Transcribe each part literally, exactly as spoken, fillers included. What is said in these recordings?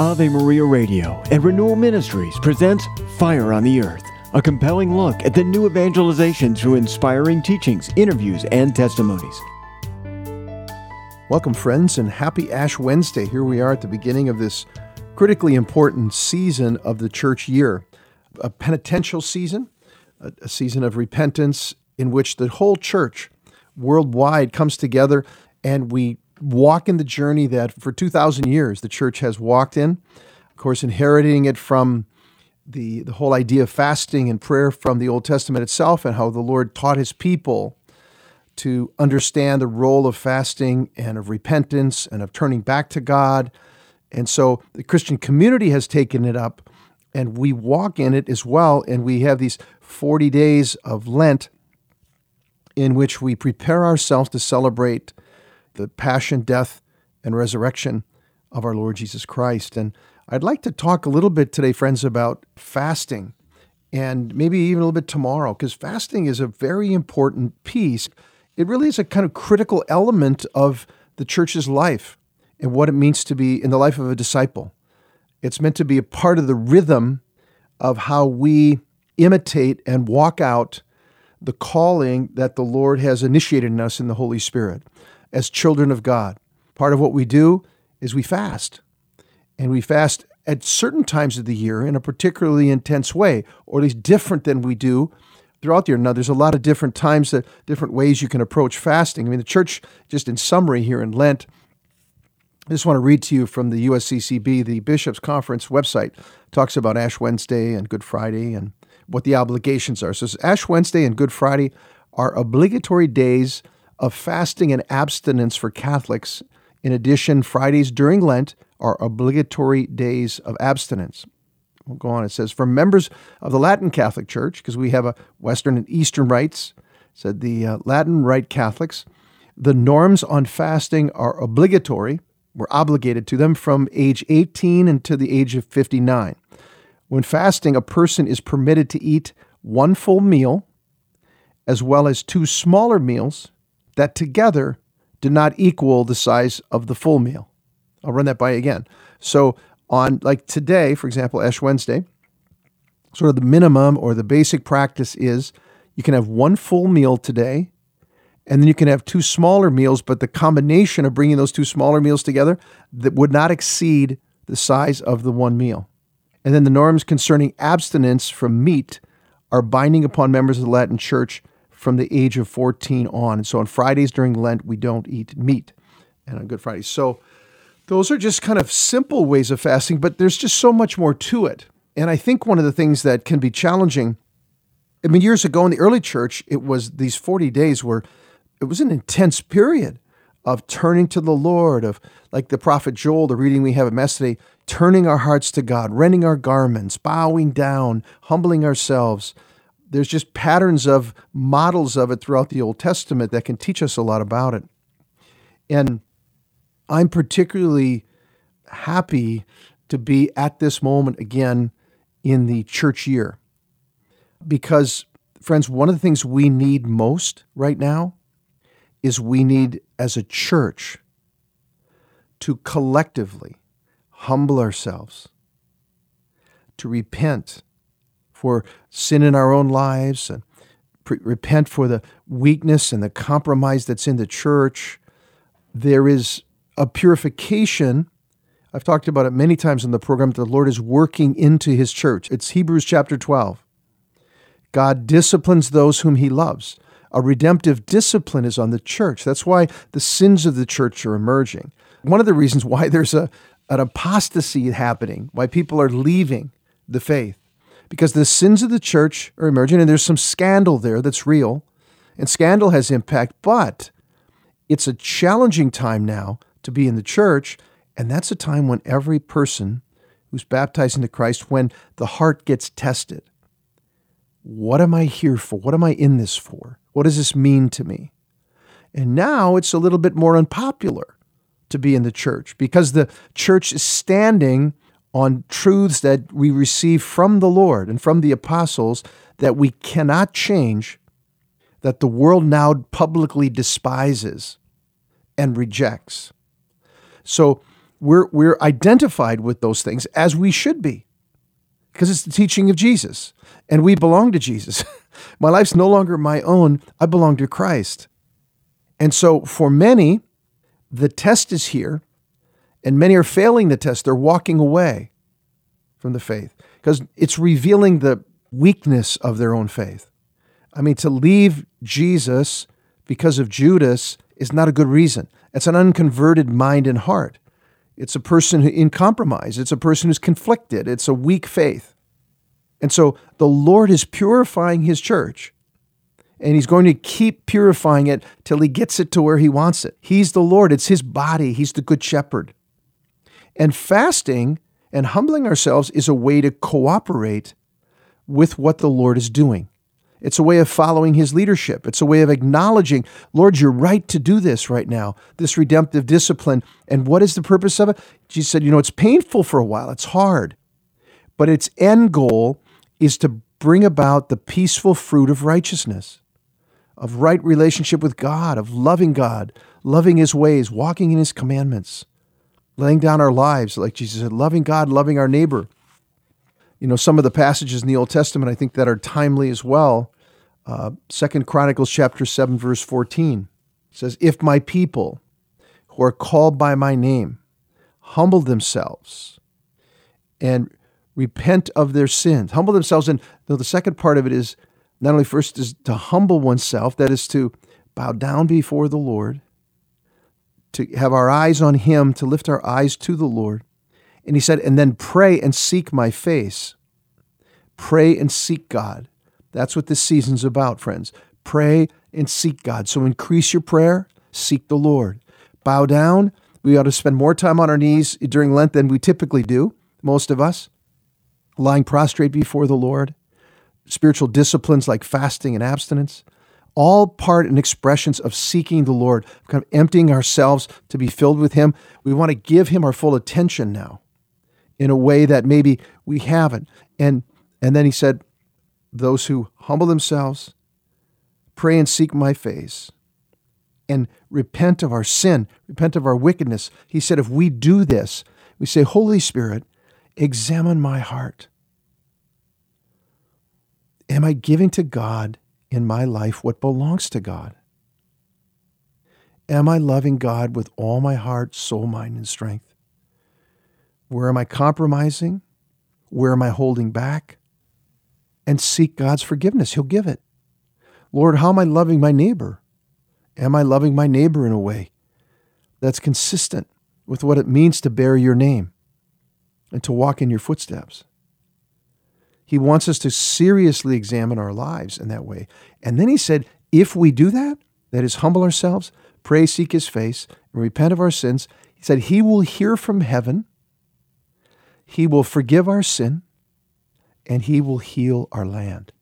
Ave Maria Radio and Renewal Ministries presents Fire on the Earth, a compelling look at the new evangelization through inspiring teachings, interviews, and testimonies. Welcome, friends, and happy Ash Wednesday. Here we are at the beginning of this critically important season of the church year, a penitential season, a, a season of repentance in which the whole church worldwide comes together and we walk in the journey that for two thousand years the church has walked in, of course, inheriting it from the, the whole idea of fasting and prayer from the Old Testament itself and how the Lord taught his people to understand the role of fasting and of repentance and of turning back to God. And so the Christian community has taken it up and we walk in it as well. And we have these forty days of Lent in which we prepare ourselves to celebrate the passion, death, and resurrection of our Lord Jesus Christ. And I'd like to talk a little bit today, friends, about fasting and maybe even a little bit tomorrow, because fasting is a very important piece. It really is a kind of critical element of the church's life and what it means to be in the life of a disciple. It's meant to be a part of the rhythm of how we imitate and walk out the calling that the Lord has initiated in us in the Holy Spirit as children of God. Part of what we do is we fast. And we fast at certain times of the year in a particularly intense way, or at least different than we do throughout the year. Now, there's a lot of different times, that different ways you can approach fasting. I mean, the church, just in summary here in Lent, I just want to read to you from the U S C C B, the Bishops' Conference website, talks about Ash Wednesday and Good Friday and what the obligations are. So Ash Wednesday and Good Friday are obligatory days of fasting and abstinence for Catholics. In addition, Fridays during Lent are obligatory days of abstinence. We'll go on. It says, for members of the Latin Catholic Church, because we have a Western and Eastern rites, said the uh, Latin Rite Catholics, the norms on fasting are obligatory. We're obligated to them from age eighteen until the age of fifty-nine. When fasting, a person is permitted to eat one full meal as well as two smaller meals that together do not equal the size of the full meal. I'll run that by again. So on, like today, for example, Ash Wednesday, sort of the minimum or the basic practice is you can have one full meal today, and then you can have two smaller meals, but the combination of bringing those two smaller meals together that would not exceed the size of the one meal. And then the norms concerning abstinence from meat are binding upon members of the Latin Church from the age of fourteen on. And so on Fridays during Lent, we don't eat meat, and on Good Friday. So those are just kind of simple ways of fasting, but there's just so much more to it. And I think one of the things that can be challenging, I mean, years ago in the early church, it was these forty days where it was an intense period of turning to the Lord, of like the prophet Joel, the reading we have at Mass today, turning our hearts to God, rending our garments, bowing down, humbling ourselves. There's just patterns of models of it throughout the Old Testament that can teach us a lot about it. And I'm particularly happy to be at this moment again in the church year because, friends, one of the things we need most right now is we need, as a church, to collectively humble ourselves, to repent for sin in our own lives, and pre- repent for the weakness and the compromise that's in the church. There is a purification. I've talked about it many times in the program. The Lord is working into his church. It's Hebrews chapter twelve. God disciplines those whom he loves. A redemptive discipline is on the church. That's why the sins of the church are emerging. One of the reasons why there's a, an apostasy happening, why people are leaving the faith, because the sins of the church are emerging, and there's some scandal there that's real, and scandal has impact, but it's a challenging time now to be in the church, and that's a time when every person who's baptized into Christ, when the heart gets tested. What am I here for? What am I in this for? What does this mean to me? And now it's a little bit more unpopular to be in the church because the church is standing on truths that we receive from the Lord and from the apostles that we cannot change, that the world now publicly despises and rejects. So we're, we're identified with those things, as we should be, because it's the teaching of Jesus, and we belong to Jesus. My life's no longer my own. I belong to Christ. And so for many, the test is here, and many are failing the test. They're walking away from the faith because it's revealing the weakness of their own faith. I mean, to leave Jesus because of Judas is not a good reason. It's an unconverted mind and heart. It's a person who, in compromise. It's a person who's conflicted. It's a weak faith. And so the Lord is purifying his church, and he's going to keep purifying it till he gets it to where he wants it. He's the Lord. It's his body. He's the good shepherd. And fasting and humbling ourselves is a way to cooperate with what the Lord is doing. It's a way of following his leadership. It's a way of acknowledging, Lord, you're right to do this right now, this redemptive discipline. And what is the purpose of it? Jesus said, you know, it's painful for a while. It's hard. But its end goal is to bring about the peaceful fruit of righteousness, of right relationship with God, of loving God, loving his ways, walking in his commandments, laying down our lives, like Jesus said, loving God, loving our neighbor. You know, some of the passages in the Old Testament, I think, that are timely as well. Uh, Second Chronicles chapter seven, verse fourteen says, if my people who are called by my name humble themselves and repent of their sins, humble themselves. And though the second part of it is not only first is to humble oneself, that is to bow down before the Lord, to have our eyes on him, to lift our eyes to the Lord. And he said, and then pray and seek my face. Pray and seek God. That's what this season's about, friends. Pray and seek God. So increase your prayer, seek the Lord. Bow down. We ought to spend more time on our knees during Lent than we typically do, most of us, lying prostrate before the Lord. Spiritual disciplines like fasting and abstinence, all part and expressions of seeking the Lord, kind of emptying ourselves to be filled with him. We want to give him our full attention now in a way that maybe we haven't. And, and then he said, those who humble themselves, pray and seek my face, and repent of our sin, repent of our wickedness. He said, if we do this, we say, Holy Spirit, examine my heart. Am I giving to God in my life what belongs to God? Am I loving God with all my heart, soul, mind, and strength? Where am I compromising? Where am I holding back? And seek God's forgiveness. He'll give it. Lord, how am I loving my neighbor? Am I loving my neighbor in a way that's consistent with what it means to bear your name and to walk in your footsteps? He wants us to seriously examine our lives in that way. And then he said, if we do that, that is, humble ourselves, pray, seek his face, and repent of our sins, he said, he will hear from heaven, he will forgive our sin, and he will heal our land.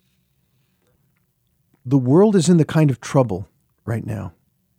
The world is in the kind of trouble right now.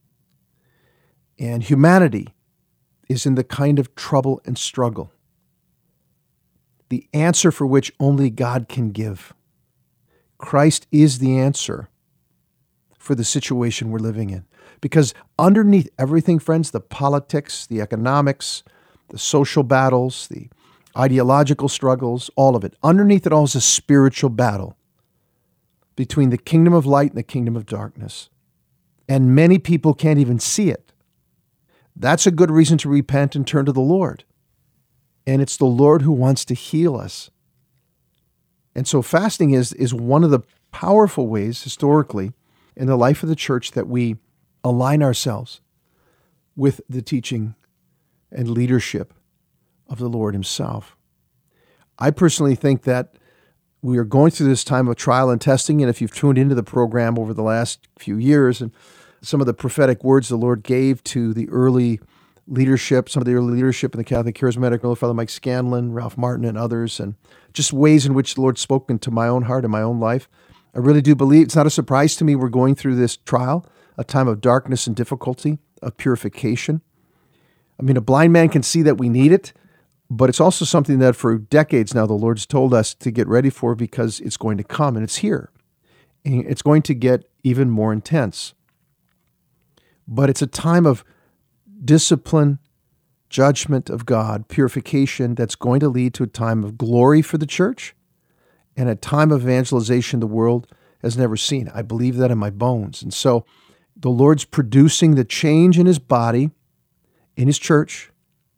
And humanity is in the kind of trouble and struggle, the answer for which only God can give. Christ is the answer for the situation we're living in. Because underneath everything, friends, the politics, the economics, the social battles, the ideological struggles, all of it, underneath it all is a spiritual battle between the kingdom of light and the kingdom of darkness. And many people can't even see it. That's a good reason to repent and turn to the Lord. And it's the Lord who wants to heal us. And so fasting is, is one of the powerful ways historically in the life of the church that we align ourselves with the teaching and leadership of the Lord himself. I personally think that we are going through this time of trial and testing, and if you've tuned into the program over the last few years and some of the prophetic words the Lord gave to the early leadership, some of the early leadership in the Catholic Charismatic, Father Mike Scanlon, Ralph Martin, and others, and just ways in which the Lord's spoken to my own heart and my own life. I really do believe, it's not a surprise to me we're going through this trial, a time of darkness and difficulty, of purification. I mean, a blind man can see that we need it, but it's also something that for decades now the Lord's told us to get ready for because it's going to come, and it's here. And it's going to get even more intense. But it's a time of discipline judgment of God, purification that's going to lead to a time of glory for the church and a time of evangelization the world has never seen. I believe that in my bones. And so the Lord's producing the change in his body, in his church,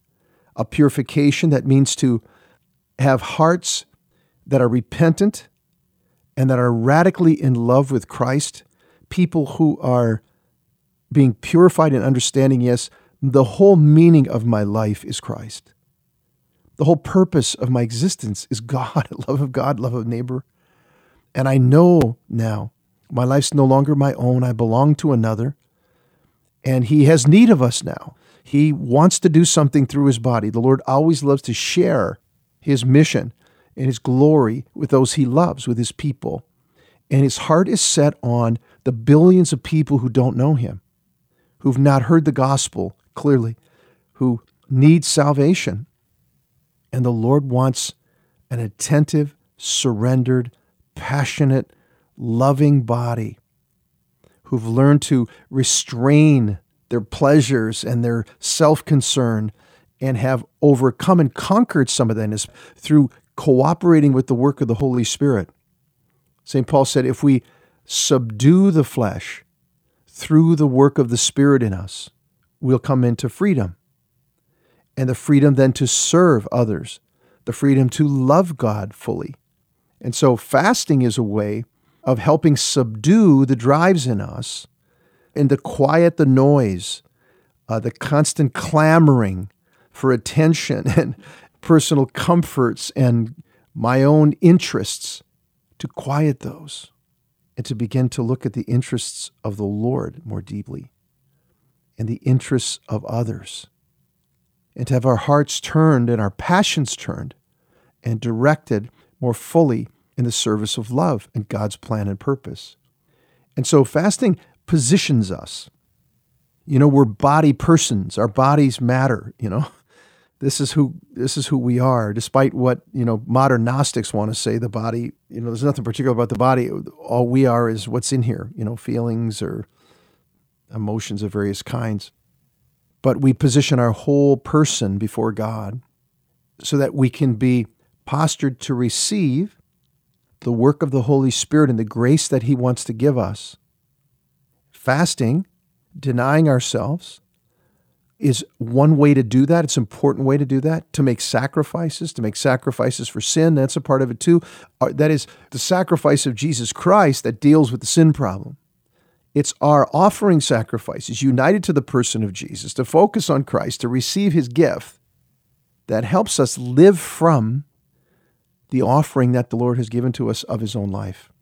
a purification that means to have hearts that are repentant and that are radically in love with Christ, people who are being purified and understanding, yes, the whole meaning of my life is Christ. The whole purpose of my existence is God, love of God, love of neighbor. And I know now my life's no longer my own. I belong to another. And he has need of us now. He wants to do something through his body. The Lord always loves to share his mission and his glory with those he loves, with his people. And his heart is set on the billions of people who don't know him, who've not heard the gospel clearly, who need salvation. And the Lord wants an attentive, surrendered, passionate, loving body who've learned to restrain their pleasures and their self-concern and have overcome and conquered some of that through cooperating with the work of the Holy Spirit. Saint Paul said, if we subdue the flesh through the work of the Spirit in us, we'll come into freedom. And the freedom then to serve others, the freedom to love God fully. And so fasting is a way of helping subdue the drives in us and to quiet the noise, uh, the constant clamoring for attention and personal comforts and my own interests, to quiet those and to begin to look at the interests of the Lord more deeply and the interests of others, and to have our hearts turned and our passions turned and directed more fully in the service of love and God's plan and purpose. And so fasting positions us. You know, we're body persons. Our bodies matter, you know. This is who this is who we are, despite what, you know, modern Gnostics want to say. The body, you know, there's nothing particular about the body. All we are is what's in here, you know, feelings or emotions of various kinds. But we position our whole person before God so that we can be postured to receive the work of the Holy Spirit and the grace that he wants to give us. Fasting, denying ourselves, is one way to do that. It's an important way to do that, to make sacrifices, to make sacrifices for sin. That's a part of it too. That is the sacrifice of Jesus Christ that deals with the sin problem. It's our offering sacrifices, united to the person of Jesus, to focus on Christ, to receive his gift, that helps us live from the offering that the Lord has given to us of his own life.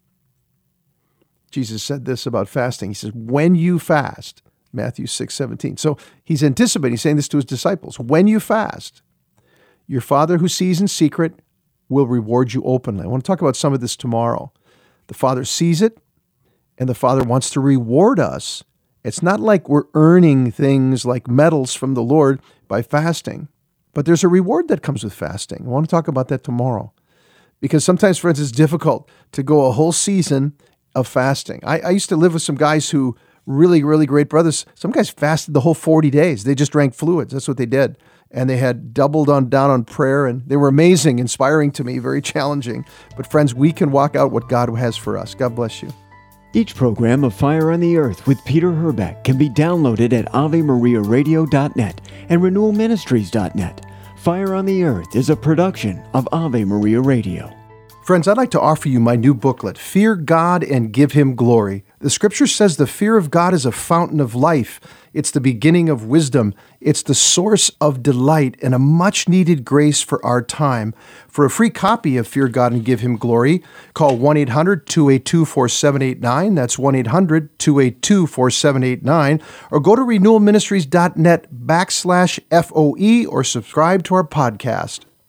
Jesus said this about fasting. He says, when you fast, Matthew six seventeen. So he's anticipating, he's saying this to his disciples. When you fast, your Father who sees in secret will reward you openly. I want to talk about some of this tomorrow. The Father sees it, and the Father wants to reward us. It's not like we're earning things like medals from the Lord by fasting, but there's a reward that comes with fasting. I want to talk about that tomorrow. Because sometimes, friends, it's difficult to go a whole season of fasting. I, I used to live with some guys who really, really great brothers. Some guys fasted the whole forty days. They just drank fluids. That's what they did. And they had doubled on down on prayer, and they were amazing, inspiring to me, very challenging. But friends, we can walk out what God has for us. God bless you. Each program of Fire on the Earth with Peter Herbeck can be downloaded at ave maria radio dot net and renewal ministries dot net. Fire on the Earth is a production of Ave Maria Radio. Friends, I'd like to offer you my new booklet, Fear God and Give Him Glory. The scripture says the fear of God is a fountain of life. It's the beginning of wisdom. It's the source of delight and a much-needed grace for our time. For a free copy of Fear God and Give Him Glory, call one eight hundred two eight two four seven eight nine. That's one eight hundred two eight two four seven eight nine. Or go to renewal ministries dot net backslash F O E or subscribe to our podcast.